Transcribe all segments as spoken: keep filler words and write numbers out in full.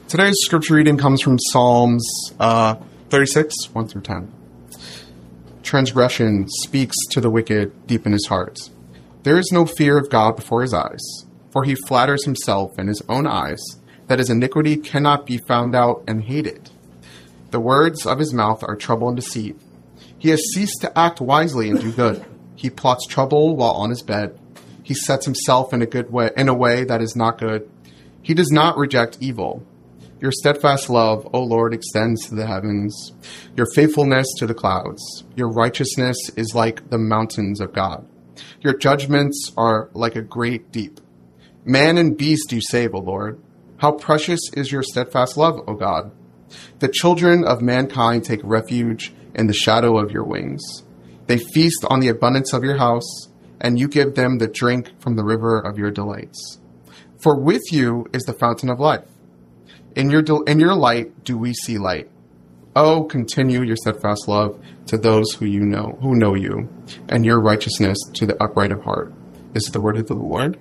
Today's scripture reading comes from Psalms uh, thirty-six, one through ten. Transgression speaks to the wicked deep in his heart. There is no fear of God before his eyes, for he flatters himself in his own eyes that his iniquity cannot be found out and hated. The words of his mouth are trouble and deceit. He has ceased to act wisely and do good. He plots trouble while on his bed. He sets himself in a good way, in a way that is not good. He does not reject evil. Your steadfast love, O Lord, extends to the heavens, your faithfulness to the clouds. Your righteousness is like the mountains of God. Your judgments are like a great deep. Man and beast you save, O Lord. How precious is your steadfast love, O God. The children of mankind take refuge in the shadow of your wings. They feast on the abundance of your house, and you give them the drink from the river of your delights. For with you is the fountain of life. In your del- in your light do we see light. Oh, continue your steadfast love to those who you know, who know you, and your righteousness to the upright of heart. This is the word of the Lord.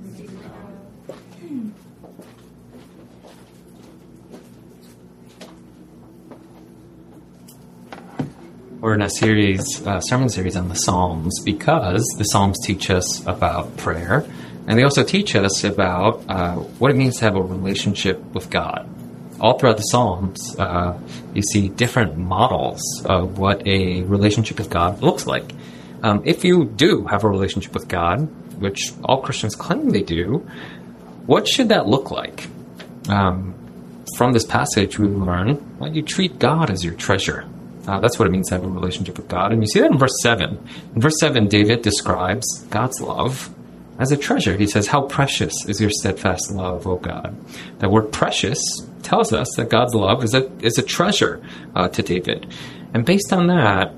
We're in a series, uh, sermon series on the Psalms because the Psalms teach us about prayer. And they also teach us about uh, what it means to have a relationship with God. All throughout the Psalms, uh, you see different models of what a relationship with God looks like. Um, if you do have a relationship with God, which all Christians claim they do, what should that look like? Um, from this passage, we learn well, you treat God as your treasure. Uh, that's what it means to have a relationship with God. And you see that in verse seven. In verse seven, David describes God's love as a treasure. He says, how precious is your steadfast love, O God. That word precious tells us that God's love is a is a treasure uh, to David. And based on that,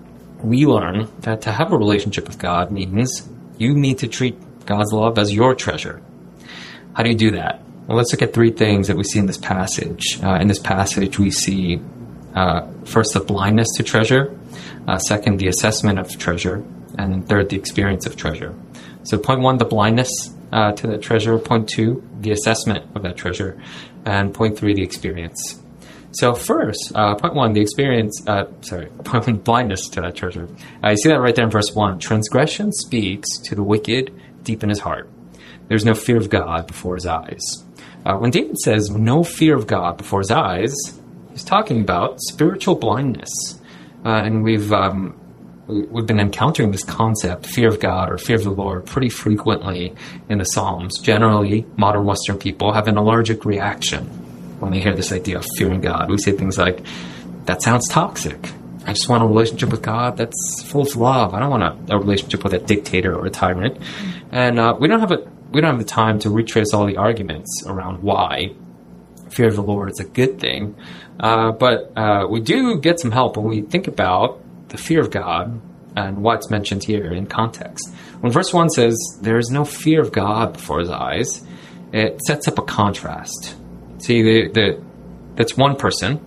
we learn that to have a relationship with God means you need to treat God's love as your treasure. How do you do that? Well, let's look at three things that we see in this passage. Uh, in this passage, we see uh, first the blindness to treasure, uh, second the assessment of treasure, and then third the experience of treasure. So point one, the blindness uh, to that treasure. Point two, the assessment of that treasure. And point three, the experience. So first, uh, point one, the experience, uh, sorry, point one, blindness to that treasure. Uh, you see that right there in verse one. Transgression speaks to the wicked deep in his heart. There's no fear of God before his eyes. Uh, when David says no fear of God before his eyes, he's talking about spiritual blindness. Uh, and we've... Um, We've been encountering this concept, fear of God or fear of the Lord, pretty frequently in the Psalms. Generally, modern Western people have an allergic reaction when they hear this idea of fearing God. We say things like, that sounds toxic. I just want a relationship with God that's full of love. I don't want a, a relationship with a dictator or a tyrant. And uh, we don't have a we don't have the time to retrace all the arguments around why fear of the Lord is a good thing. Uh, but uh, we do get some help when we think about the fear of God and what's mentioned here in context. When verse one says, there is no fear of God before his eyes, it sets up a contrast. See, the, the that's one person,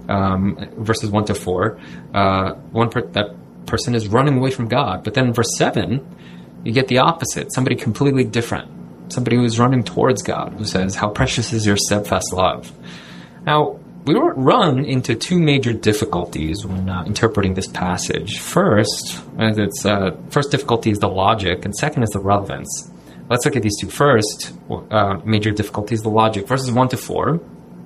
um, verses one to four, uh, one per, that person is running away from God. But then in verse seven, you get the opposite, somebody completely different, somebody who is running towards God, who says, how precious is your steadfast love. Now, we run into two major difficulties when uh, interpreting this passage. First, and it's, uh, first difficulty is the logic, and second is the relevance. Let's look at these two. First, uh, major difficulty is the logic. Verses one to four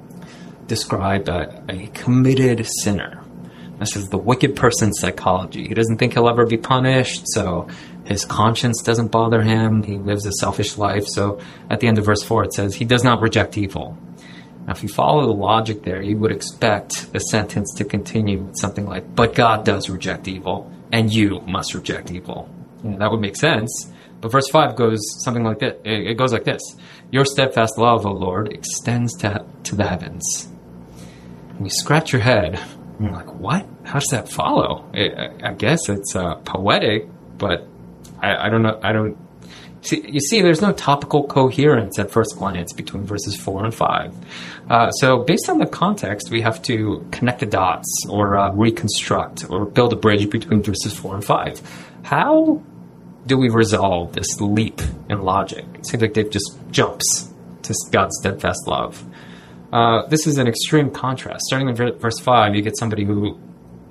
describe a, a committed sinner. This is the wicked person's psychology. He doesn't think he'll ever be punished, so his conscience doesn't bother him. He lives a selfish life. So at the end of verse four, it says, he does not reject evil. Now, if you follow the logic there, you would expect the sentence to continue with something like, but God does reject evil, and you must reject evil. You know, that would make sense. But verse five goes something like this. It goes like this. Your steadfast love, O Lord, extends to, to the heavens. And you scratch your head, and you're like, what? How does that follow? I, I guess it's uh, poetic, but I, I don't know. I don't... See, you see, there's no topical coherence at first glance between verses four and five. Uh, so based on the context, we have to connect the dots or uh, reconstruct or build a bridge between verses four and five. How do we resolve this leap in logic? It seems like Dave just jumps to God's steadfast love. Uh, this is an extreme contrast. Starting in verse five, you get somebody who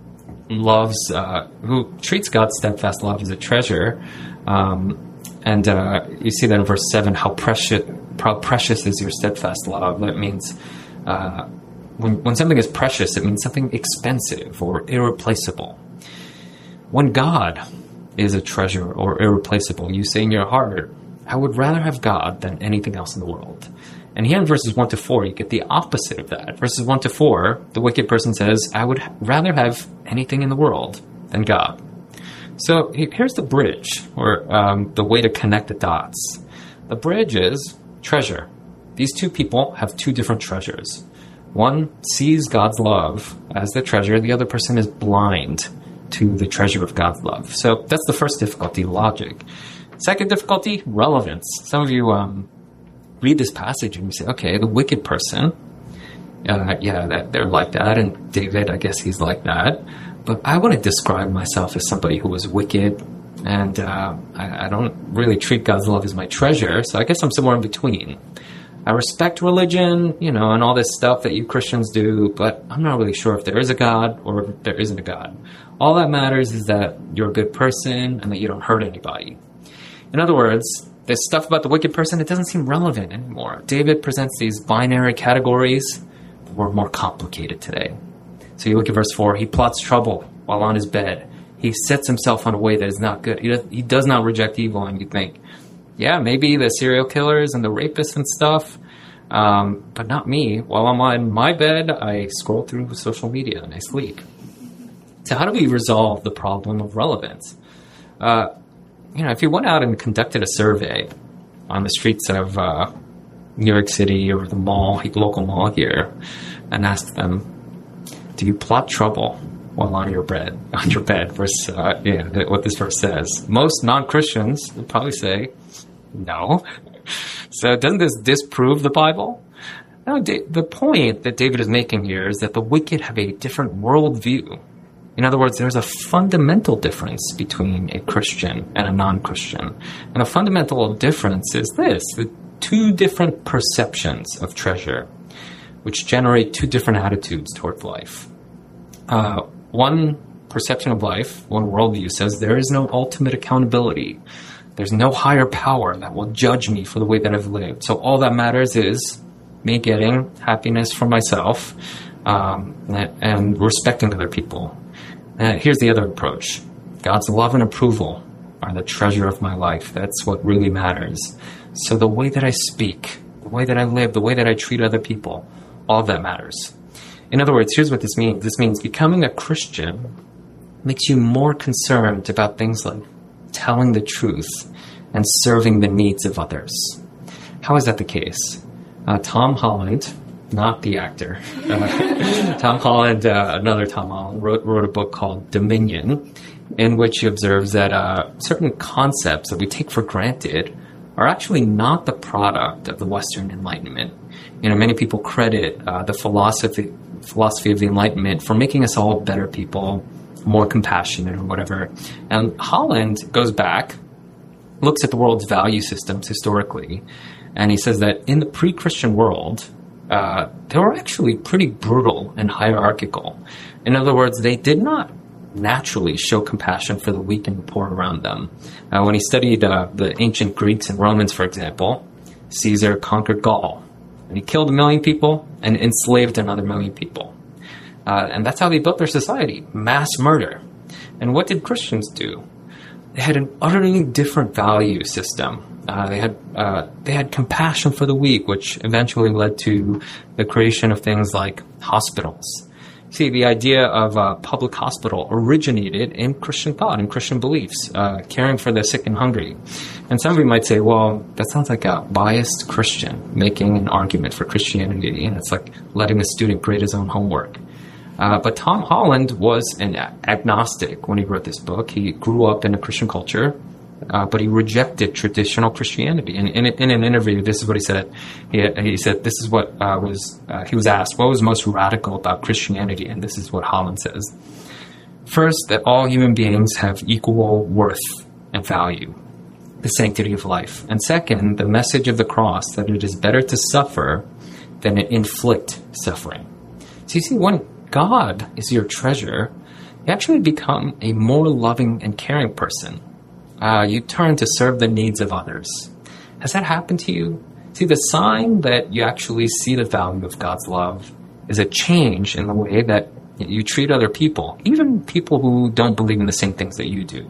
loves, uh, who treats God's steadfast love as a treasure. Um, and uh, you see that in verse seven, how precious, how precious is your steadfast love. That means uh, when, when something is precious, it means something expensive or irreplaceable. When God is a treasure or irreplaceable, you say in your heart, I would rather have God than anything else in the world. And here in verses one to four, you get the opposite of that. Verses one to four, the wicked person says, I would rather have anything in the world than God. So here's the bridge, or um, the way to connect the dots. The bridge is treasure. These two people have two different treasures. One sees God's love as the treasure. The other person is blind to the treasure of God's love. So that's the first difficulty, logic. Second difficulty, relevance. Some of you um, read this passage and you say, okay, the wicked person, uh, yeah, that, they're like that, and David, I guess he's like that. But I wouldn't describe myself as somebody who was wicked, and uh, I, I don't really treat God's love as my treasure, so I guess I'm somewhere in between. I respect religion, you know, and all this stuff that you Christians do, but I'm not really sure if there is a God or if there isn't a God. All that matters is that you're a good person and that you don't hurt anybody. In other words, this stuff about the wicked person, it doesn't seem relevant anymore. David presents these binary categories that were more complicated today. So you look at verse four, he plots trouble while on his bed. He sets himself on a way that is not good. He does, he does not reject evil, and you think, yeah, maybe the serial killers and the rapists and stuff, um, but not me. While I'm on my bed, I scroll through social media and I sleep. So how do we resolve the problem of relevance? Uh, you know, if you went out and conducted a survey on the streets of uh, New York City or the mall, local mall here, and asked them, do you plot trouble while on your bed? On your bed, verse, uh, yeah, what this verse says. Most non-Christians would probably say, no. So doesn't this disprove the Bible? No, the point that David is making here is that the wicked have a different worldview. In other words, there's a fundamental difference between a Christian and a non-Christian. And the fundamental difference is this, the two different perceptions of treasure, which generate two different attitudes toward life. Uh, one perception of life, one worldview says there is no ultimate accountability. There's no higher power that will judge me for the way that I've lived. So all that matters is me getting happiness for myself um, and respecting other people. Uh, here's the other approach. God's love and approval are the treasure of my life. That's what really matters. So the way that I speak, the way that I live, the way that I treat other people, all of that matters. In other words, here's what this means. This means becoming a Christian makes you more concerned about things like telling the truth and serving the needs of others. How is that the case? Uh, Tom Holland, not the actor, uh, Tom Holland, uh, another Tom Holland, wrote, wrote a book called Dominion, in which he observes that uh, certain concepts that we take for granted are actually not the product of the Western Enlightenment. You know, many people credit uh, the philosophy philosophy of the Enlightenment for making us all better people, more compassionate or whatever. And Holland goes back, looks at the world's value systems historically, and he says that in the pre-Christian world, uh, they were actually pretty brutal and hierarchical. In other words, they did not naturally show compassion for the weak and the poor around them. Uh, when he studied uh, the ancient Greeks and Romans, for example, Caesar conquered Gaul, and he killed a million people and enslaved another million people. Uh, and that's how they built their society, mass murder. And what did Christians do? They had an utterly different value system. Uh, they had uh, they had compassion for the weak, which eventually led to the creation of things like hospitals. See, the idea of a public hospital originated in Christian thought and Christian beliefs, uh, caring for the sick and hungry. And some of you might say, well, that sounds like a biased Christian making an argument for Christianity, and it's like letting a student grade his own homework. Uh, but Tom Holland was an agnostic when he wrote this book. He grew up in a Christian culture, uh, but he rejected traditional Christianity. And in, in an interview, this is what he said. He, he said, this is what uh, was, uh, he was asked, what was most radical about Christianity? And this is what Holland says. First, that all human beings have equal worth and value, the sanctity of life. And second, the message of the cross, that it is better to suffer than inflict suffering. So you see, when God is your treasure, you actually become a more loving and caring person. Uh, you turn to serve the needs of others. Has that happened to you? See, the sign that you actually see the value of God's love is a change in the way that you treat other people, even people who don't believe in the same things that you do.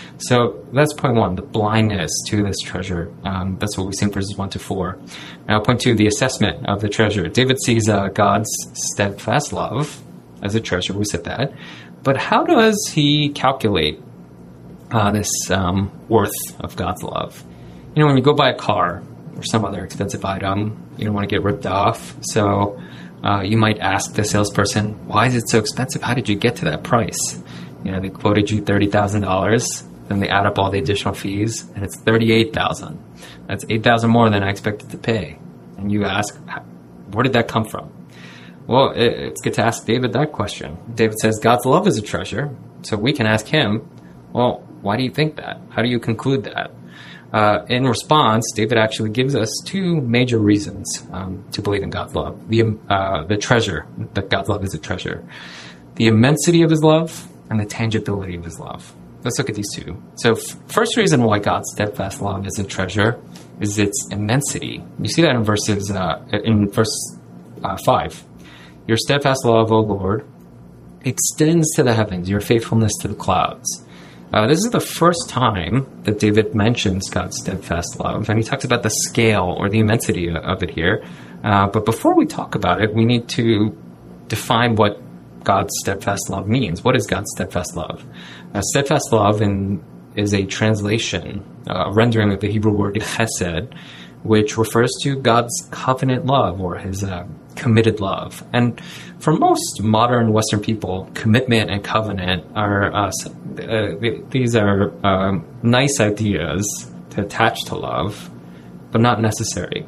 So that's point one, the blindness to this treasure. Um, that's what we see in verses one to four. Now, point two, the assessment of the treasure. David sees uh, God's steadfast love as a treasure. We said that. But how does he calculate uh, this um, worth of God's love? You know, when you go buy a car or some other expensive item, you don't want to get ripped off. So uh, you might ask the salesperson, why is it so expensive? How did you get to that price? You know, they quoted you thirty thousand dollars. Then they add up all the additional fees, and it's thirty-eight thousand dollars. That's eight thousand dollars more than I expected to pay. And you ask, where did that come from? Well, it's good to ask David that question. David says, God's love is a treasure. So we can ask him, well, why do you think that? How do you conclude that? Uh, in response, David actually gives us two major reasons um, to believe in God's love. The, uh, the treasure, that God's love is a treasure. The immensity of his love and the tangibility of his love. Let's look at these two. So f- first reason why God's steadfast love is a treasure is its immensity. You see that in verses uh, in verse uh, five. Your steadfast love, O Lord, extends to the heavens, your faithfulness to the clouds. Uh, this is the first time that David mentions God's steadfast love, and he talks about the scale or the immensity of it here. Uh, but before we talk about it, we need to define what God's steadfast love means. What is God's steadfast love? Uh, steadfast love in, is a translation, uh, a rendering of the Hebrew word chesed, which refers to God's covenant love or his uh, committed love. And for most modern Western people, commitment and covenant are, uh, uh, these are um, nice ideas to attach to love, but not necessary.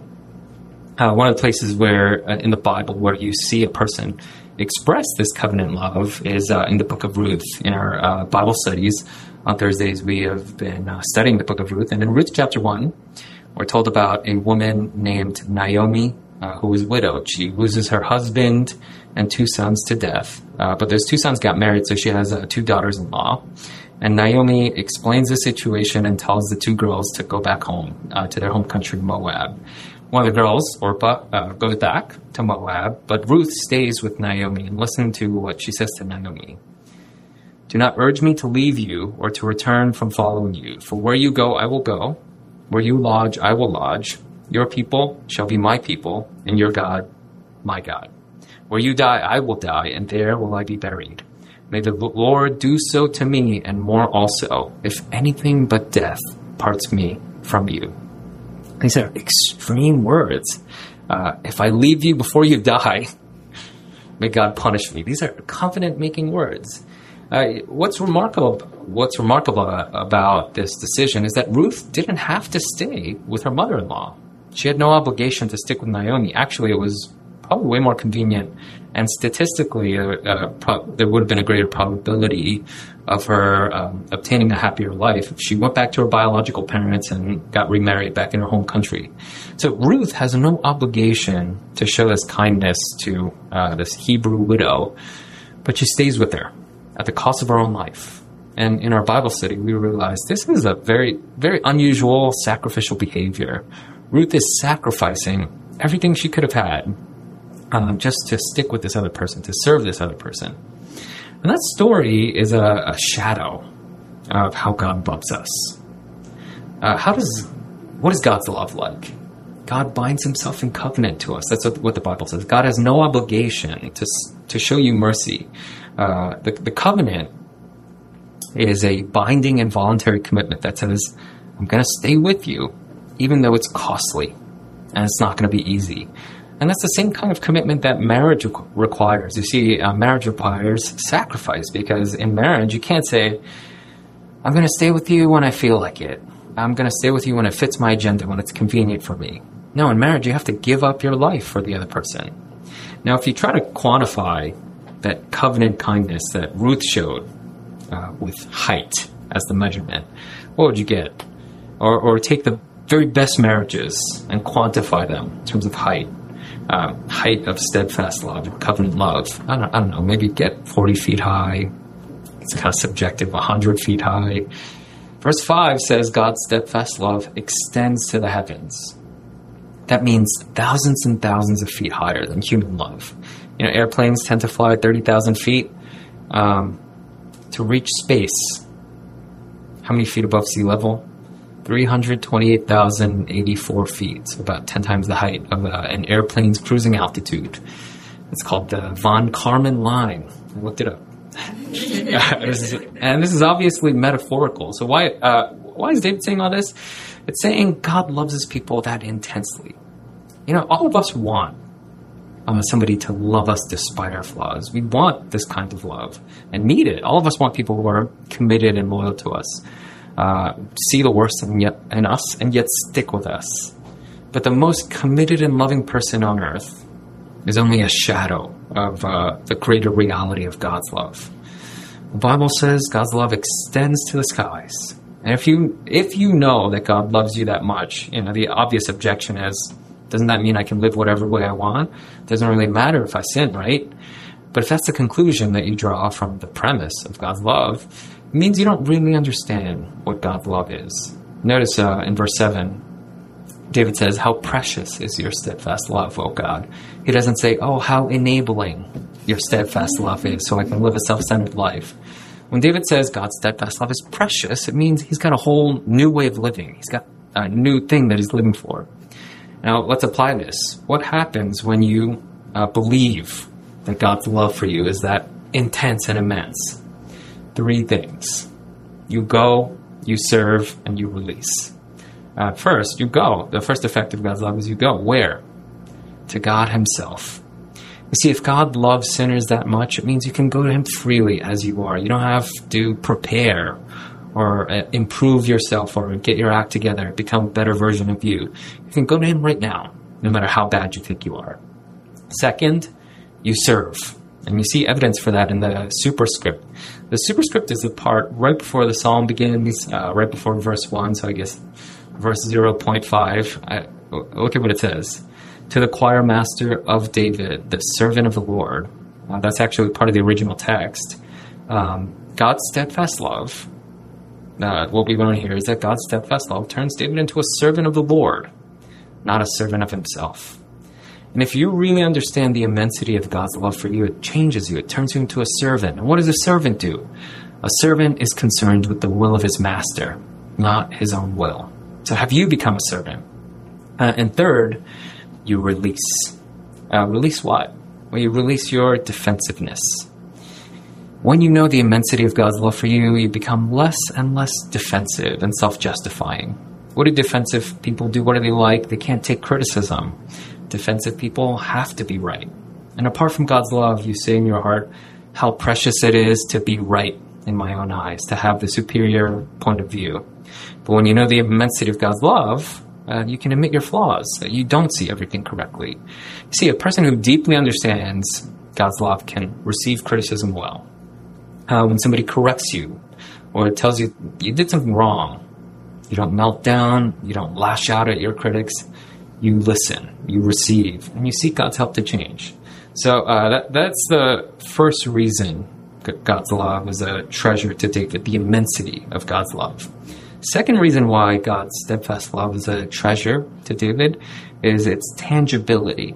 Uh, one of the places where, uh, in the Bible, where you see a person express this covenant love is uh, in the book of Ruth. In our uh, Bible studies on Thursdays, we have been uh, studying the book of Ruth. And in Ruth chapter one, we're told about a woman named Naomi uh, who was widowed. She loses her husband and two sons to death. Uh, but those two sons got married, so she has uh, two daughters-in-law. And Naomi explains the situation and tells the two girls to go back home uh, to their home country, Moab. One of the girls, Orpah, uh, goes back to Moab, but Ruth stays with Naomi, and listen to what she says to Naomi. Do not urge me to leave you or to return from following you, for where you go, I will go. Where you lodge, I will lodge. Your people shall be my people, and your God, my God. Where you die, I will die, and there will I be buried. May the Lord do so to me, and more also, if anything but death parts me from you. These are extreme words. Uh, if I leave you before you die, may God punish me. These are covenant-making words. Uh, what's remarkable, what's remarkable about this decision is that Ruth didn't have to stay with her mother-in-law. She had no obligation to stick with Naomi. Actually, it was probably way more convenient, and statistically, uh, uh, pro- there would have been a greater probability of her um, obtaining a happier life if she went back to her biological parents and got remarried back in her home country. So Ruth has no obligation to show this kindness to uh, this Hebrew widow, but she stays with her at the cost of her own life. And in our Bible study, we realized this is a very, very unusual sacrificial behavior. Ruth is sacrificing everything she could have had um, just to stick with this other person, to serve this other person. And that story is a, a shadow of how God loves us. Uh, how does, what is God's love like? God binds himself in covenant to us. That's what, what the Bible says. God has no obligation to to show you mercy. Uh, the, the covenant is a binding and voluntary commitment that says, I'm going to stay with you, even though it's costly and it's not going to be easy. And that's the same kind of commitment that marriage requires. You see, uh, marriage requires sacrifice, because in marriage, you can't say, I'm going to stay with you when I feel like it. I'm going to stay with you when it fits my agenda, when it's convenient for me. No, in marriage, you have to give up your life for the other person. Now, if you try to quantify that covenant kindness that Ruth showed uh, with height as the measurement, what would you get? Or, or take the very best marriages and quantify them in terms of height. um, height of steadfast love and covenant love. I don't, I don't know, maybe get forty feet high. It's kind of subjective, one hundred feet high. Verse five says God's steadfast love extends to the heavens. That means thousands and thousands of feet higher than human love. You know, airplanes tend to fly at thirty thousand feet. Um, to reach space, how many feet above sea level? three hundred twenty-eight thousand eighty-four feet, so about ten times the height of uh, an airplane's cruising altitude. It's called the Von Karman line. I looked it up. And this is obviously metaphorical. So why uh, why is David saying all this? It's saying God loves his people that intensely. You know, all of us want uh, somebody to love us despite our flaws. We want this kind of love and need it. All of us want people who are committed and loyal to us. Uh, see the worst in, yet, in us and yet stick with us. But the most committed and loving person on earth is only a shadow of uh, the greater reality of God's love. The Bible says God's love extends to the skies. And if you if you know that God loves you that much, you know, the obvious objection is, doesn't that mean I can live whatever way I want? It doesn't really matter if I sin, right? But if that's the conclusion that you draw from the premise of God's love, it means you don't really understand what God's love is. Notice uh, in verse seven, David says, how precious is your steadfast love, O God. He doesn't say, oh, how enabling your steadfast love is so I can live a self-centered life. When David says God's steadfast love is precious, it means he's got a whole new way of living. He's got a new thing that he's living for. Now, let's apply this. What happens when you uh, believe that God's love for you is that intense and immense? Three things. You go, you serve, and you release. Uh, first, you go. The first effect of God's love is you go. Where? To God himself. You see, if God loves sinners that much, it means you can go to him freely as you are. You don't have to prepare or uh, improve yourself or get your act together, become a better version of you. You can go to him right now, no matter how bad you think you are. Second, you serve. And you see evidence for that in the superscript. The superscript is the part right before the psalm begins, uh, right before verse one, so I guess verse zero point five. I, look at what it says. To the choir master of David, the servant of the Lord. Uh, that's actually part of the original text. Um, God's steadfast love, uh, what we learn here is that God's steadfast love turns David into a servant of the Lord, not a servant of himself. And if you really understand the immensity of God's love for you, it changes you. It turns you into a servant. And what does a servant do? A servant is concerned with the will of his master, not his own will. So have you become a servant? Uh, and third, you release. Uh, release what? Well, you release your defensiveness. When you know the immensity of God's love for you, you become less and less defensive and self-justifying. What do defensive people do? What do they like? They can't take criticism. Defensive people have to be right. And apart from God's love, you say in your heart how precious it is to be right in my own eyes, to have the superior point of view. But when you know the immensity of God's love, uh, you can admit your flaws, that you don't see everything correctly. You see, a person who deeply understands God's love can receive criticism well. Uh, when somebody corrects you or tells you you did something wrong, you don't melt down, you don't lash out at your critics. You listen, you receive, and you seek God's help to change. So uh, that, that's the first reason God's love is a treasure to David, the immensity of God's love. Second reason why God's steadfast love is a treasure to David is its tangibility.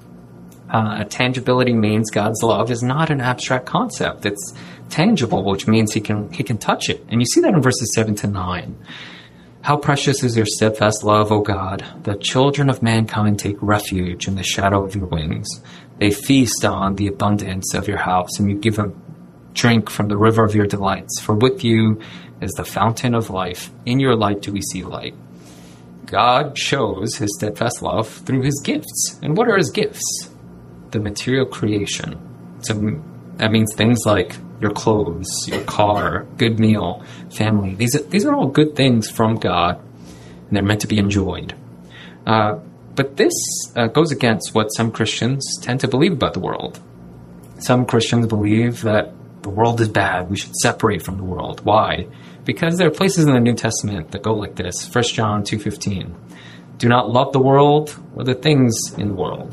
Uh, tangibility means God's love is not an abstract concept. It's tangible, which means he can he can touch it. And you see that in verses seven to nine. How precious is your steadfast love, O God! The children of mankind take refuge in the shadow of your wings. They feast on the abundance of your house, and you give them drink from the river of your delights. For with you is the fountain of life. In your light do we see light. God shows his steadfast love through his gifts. And what are his gifts? The material creation. So that means things like your clothes, your car, good meal, family. These are, these are all good things from God, and they're meant to be enjoyed. Uh, but this uh, goes against what some Christians tend to believe about the world. Some Christians believe that the world is bad. We should separate from the world. Why? Because there are places in the New Testament that go like this. First John two fifteen. Do not love the world or the things in the world.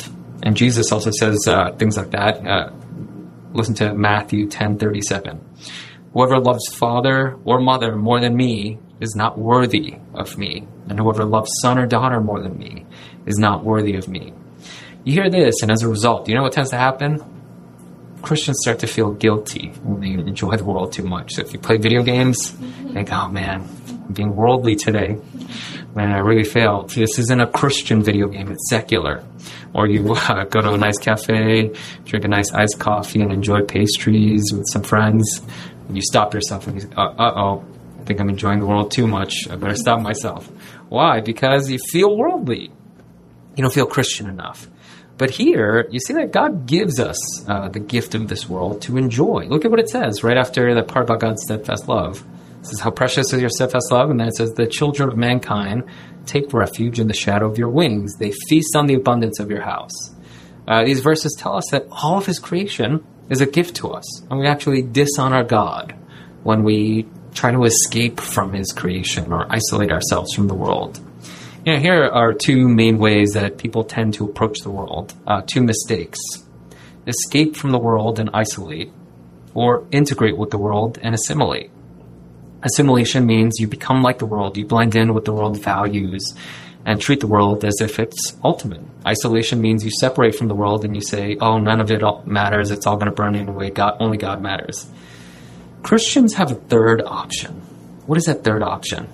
And Jesus also says uh, things like that. Uh, listen to Matthew ten thirty-seven. Whoever loves father or mother more than me is not worthy of me. And whoever loves son or daughter more than me is not worthy of me. You hear this, and as a result, you know what tends to happen? Christians start to feel guilty when they enjoy the world too much. So if you play video games, you think, oh man, I'm being worldly today. Man, I really failed. This isn't a Christian video game, it's secular. Or you uh, go to a nice cafe, drink a nice iced coffee, and enjoy pastries with some friends. And you stop yourself and you say, uh, uh-oh, I think I'm enjoying the world too much. I better stop myself. Why? Because you feel worldly. You don't feel Christian enough. But here, you see that God gives us uh, the gift of this world to enjoy. Look at what it says right after the part about God's steadfast love. It says, how precious is your steadfast love? And then it says, the children of mankind take refuge in the shadow of your wings. They feast on the abundance of your house. Uh, these verses tell us that all of his creation is a gift to us. And we actually dishonor God when we try to escape from his creation or isolate ourselves from the world. You know, here are two main ways that people tend to approach the world. Uh, two mistakes. Escape from the world and isolate, or integrate with the world and assimilate. Assimilation means you become like the world, you blend in with the world values, and treat the world as if it's ultimate. Isolation means you separate from the world and you say, oh, none of it all matters, it's all going to burn anyway, God, only God matters. Christians have a third option. What is that third option?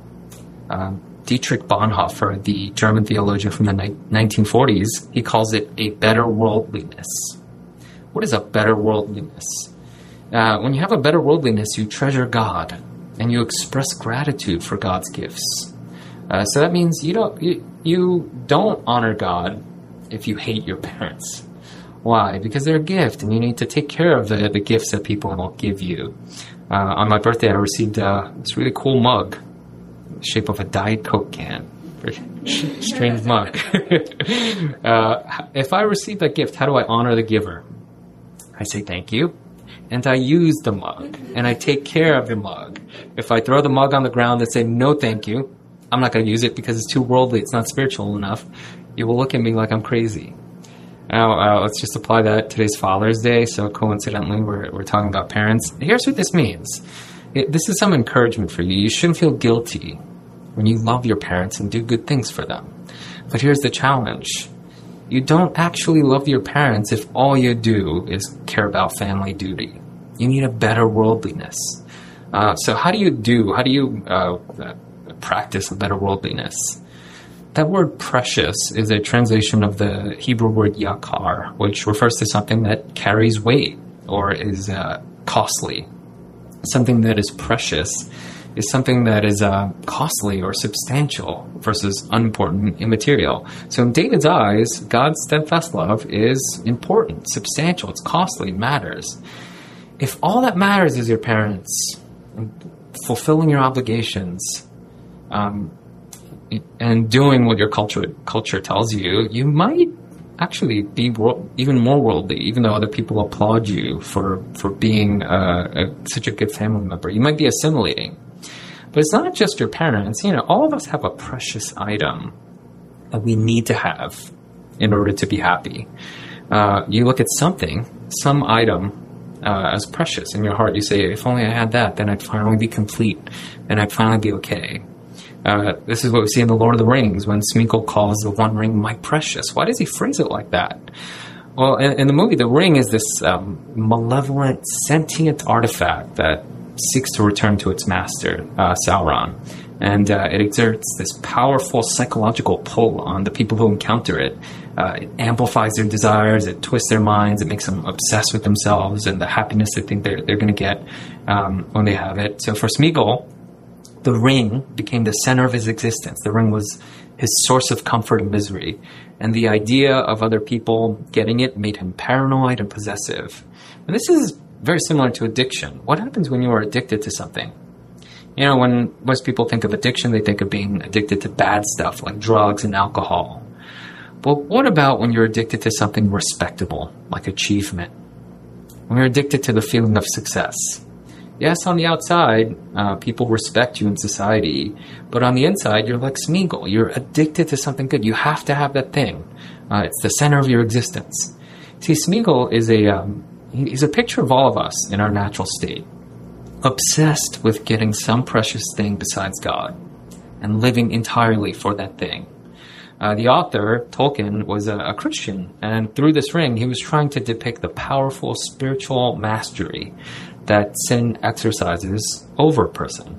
Um, Dietrich Bonhoeffer, the German theologian from the ni- nineteen forties, he calls it a better worldliness. What is a better worldliness? Uh, when you have a better worldliness, you treasure God and you express gratitude for God's gifts. Uh, so that means you don't you, you don't honor God if you hate your parents. Why? Because they're a gift, and you need to take care of the, the gifts that people will give you. Uh, on my birthday, I received uh, this really cool mug, in the shape of a Diet Coke can. Very strange mug. uh, if I receive that gift, how do I honor the giver? I say thank you, and I use the mug, and I take care of the mug. If I throw the mug on the ground and say no thank you, I'm not going to use it because it's too worldly, it's not spiritual enough, you will look at me like I'm crazy. Now, uh, let's just apply that today's Father's Day. So coincidentally, we're, we're talking about parents. Here's what this means. It, this is some encouragement for you. You shouldn't feel guilty when you love your parents and do good things for them. But here's the challenge. You don't actually love your parents if all you do is care about family duty. You need a better worldliness. Uh, so how do you do, how do you uh, uh, practice a better worldliness? That word precious is a translation of the Hebrew word yakar, which refers to something that carries weight or is uh, costly. Something that is precious is something that is uh, costly or substantial versus unimportant, immaterial. So in David's eyes, God's steadfast love is important, substantial, it's costly, it matters. If all that matters is your parents, fulfilling your obligations, um, and doing what your culture culture tells you, you might actually be world, even more worldly, even though other people applaud you for, for being uh, a, such a good family member. You might be assimilating. But it's not just your parents. You know, all of us have a precious item that we need to have in order to be happy. Uh, you look at something, some item, uh, as precious in your heart. You say, if only I had that, then I'd finally be complete, and I'd finally be okay. Uh, this is what we see in The Lord of the Rings when Smeagol calls the One Ring my precious. Why does he phrase it like that? Well, in, in the movie, the ring is this um, malevolent, sentient artifact that seeks to return to its master, uh, Sauron. And uh, it exerts this powerful psychological pull on the people who encounter it. Uh, it amplifies their desires, it twists their minds, it makes them obsessed with themselves and the happiness they think they're, they're going to get um, when they have it. So for Smeagol, the ring became the center of his existence. The ring was his source of comfort and misery. And the idea of other people getting it made him paranoid and possessive. And this is very similar to addiction. What happens when you are addicted to something? You know, when most people think of addiction, they think of being addicted to bad stuff like drugs and alcohol. But what about when you're addicted to something respectable, like achievement? When you're addicted to the feeling of success? Yes, on the outside, uh, people respect you in society, but on the inside, you're like Smeagol. You're addicted to something good. You have to have that thing. Uh, it's the center of your existence. See, Smeagol is a um, he's a picture of all of us in our natural state, obsessed with getting some precious thing besides God and living entirely for that thing. Uh, the author, Tolkien, was a, a Christian, and through this ring, he was trying to depict the powerful spiritual mastery that sin exercises over a person.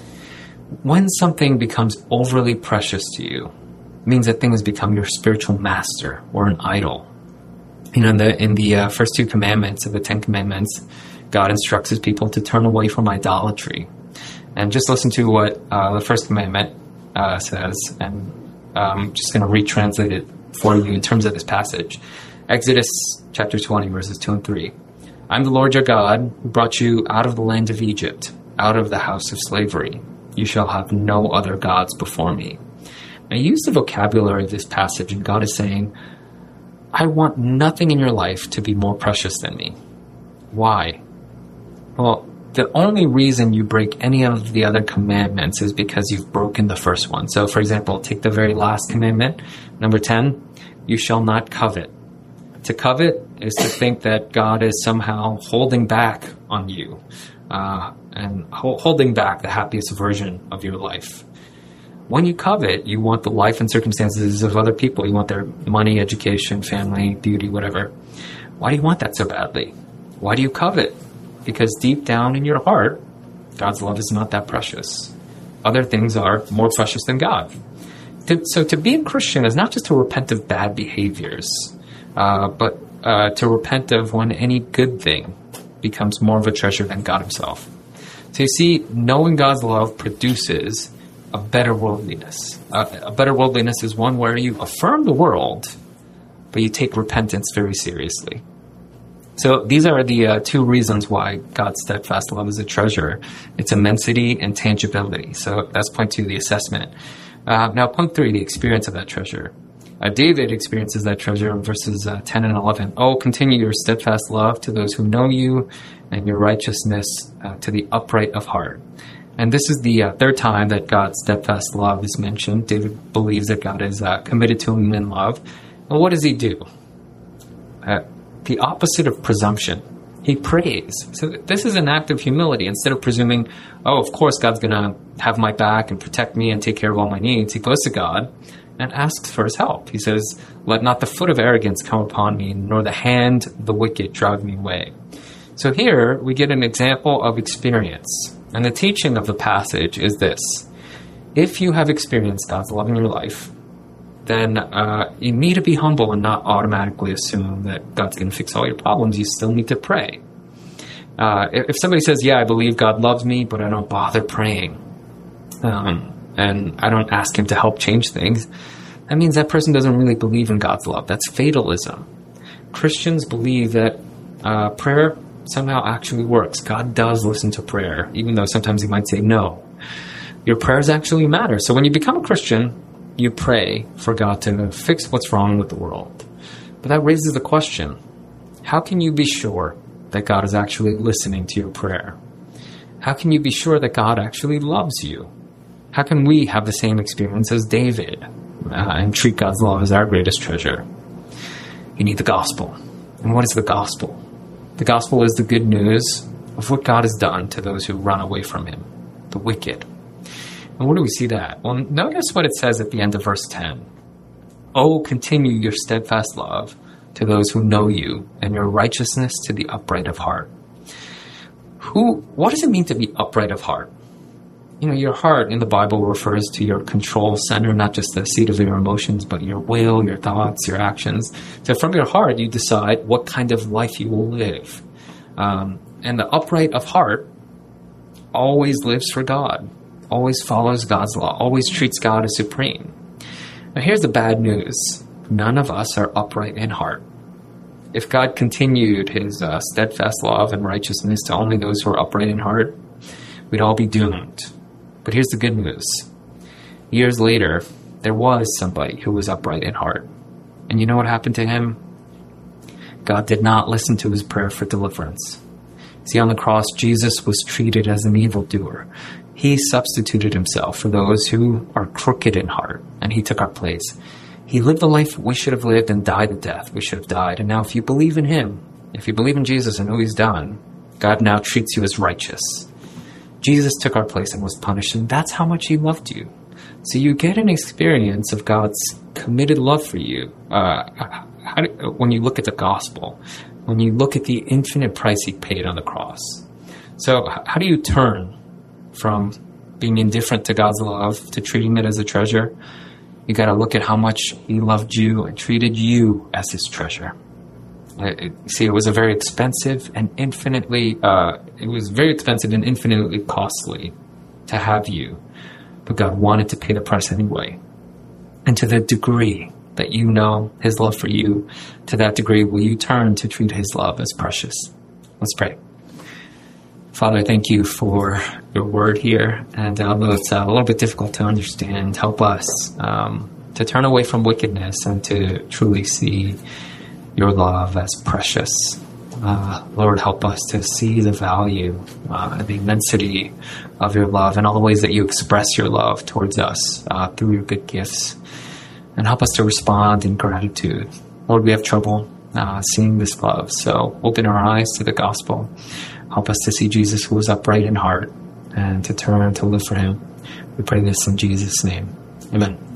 When something becomes overly precious to you, it means that thing has become your spiritual master or an idol. You know, in the, in the uh, first two commandments of the Ten Commandments, God instructs his people to turn away from idolatry. And just listen to what uh, the first commandment uh, says, and I'm just going to retranslate it for you in terms of this passage. Exodus chapter twenty, verses two and three. I'm the Lord your God, who brought you out of the land of Egypt, out of the house of slavery. You shall have no other gods before me. I use the vocabulary of this passage, and God is saying, I want nothing in your life to be more precious than me. Why? Well, the only reason you break any of the other commandments is because you've broken the first one. So, for example, take the very last commandment, number ten, you shall not covet. To covet is to think that God is somehow holding back on you uh, and ho- holding back the happiest version of your life. When you covet, you want the life and circumstances of other people. You want their money, education, family, beauty, whatever. Why do you want that so badly? Why do you covet? Because deep down in your heart, God's love is not that precious. Other things are more precious than God. To, so to be a Christian is not just to repent of bad behaviors, uh, but uh, to repent of when any good thing becomes more of a treasure than God himself. So you see, knowing God's love produces a better worldliness. Uh, a better worldliness is one where you affirm the world, but you take repentance very seriously. So these are the uh, two reasons why God's steadfast love is a treasure. Its immensity and tangibility. So that's point two, the assessment. Uh, now point three, the experience of that treasure. Uh, David experiences that treasure in verses uh, ten and eleven. Oh, continue your steadfast love to those who know you, and your righteousness uh, to the upright of heart. And this is the uh, third time that God's steadfast love is mentioned. David believes that God is uh, committed to him in love. And what does he do? Uh, the opposite of presumption. He prays. So this is an act of humility. Instead of presuming, oh, of course God's going to have my back and protect me and take care of all my needs, he goes to God and asks for his help. He says, let not the foot of arrogance come upon me, nor the hand of the wicked drive me away. So here we get an example of experience. And the teaching of the passage is this. If you have experienced God's love in your life, then uh, you need to be humble and not automatically assume that God's going to fix all your problems. You still need to pray. Uh, if somebody says, yeah, I believe God loves me, but I don't bother praying, um, and I don't ask him to help change things, that means that person doesn't really believe in God's love. That's fatalism. Christians believe that uh, prayer somehow actually works. God does listen to prayer, even though sometimes he might say no. Your prayers actually matter. So when you become a Christian, you pray for God to fix what's wrong with the world. But that raises the question, how can you be sure that God is actually listening to your prayer? How can you be sure that God actually loves you? How can we have the same experience as David uh, and treat God's love as our greatest treasure? You need the gospel. And what is the gospel? The gospel is the good news of what God has done to those who run away from him, the wicked. And where do we see that? Well, notice what it says at the end of verse ten. Oh, continue your steadfast love to those who know you, and your righteousness to the upright of heart. Who? What does it mean to be upright of heart? You know, your heart in the Bible refers to your control center, not just the seat of your emotions, but your will, your thoughts, your actions. So from your heart, you decide what kind of life you will live. Um, and the upright of heart always lives for God, always follows God's law, always treats God as supreme. Now here's the bad news. None of us are upright in heart. If God continued his uh, steadfast love and righteousness to only those who are upright in heart, we'd all be doomed. But here's the good news. Years later, there was somebody who was upright in heart. And you know what happened to him? God did not listen to his prayer for deliverance. See, on the cross, Jesus was treated as an evildoer. He substituted himself for those who are crooked in heart, and he took our place. He lived the life we should have lived and died the death we should have died. And now if you believe in him, if you believe in Jesus and who he's done, God now treats you as righteous. Jesus took our place and was punished, and that's how much he loved you. So you get an experience of God's committed love for you uh, how do, when you look at the gospel, when you look at the infinite price he paid on the cross. So how do you turn from being indifferent to God's love to treating it as a treasure? You got to look at how much he loved you and treated you as his treasure. It, see, it was a very expensive and infinitely, uh, it was very expensive and infinitely costly to have you. But God wanted to pay the price anyway. And to the degree that you know his love for you, to that degree will you turn to treat his love as precious. Let's pray. Father, thank you for your word here. And although it's uh, a little bit difficult to understand, help us um, to turn away from wickedness and to truly see your love as precious. Uh, Lord, help us to see the value, uh, the immensity of your love and all the ways that you express your love towards us uh, through your good gifts. And help us to respond in gratitude. Lord, we have trouble uh, seeing this love, so open our eyes to the gospel. Help us to see Jesus who is upright in heart and to turn to live for him. We pray this in Jesus' name. Amen.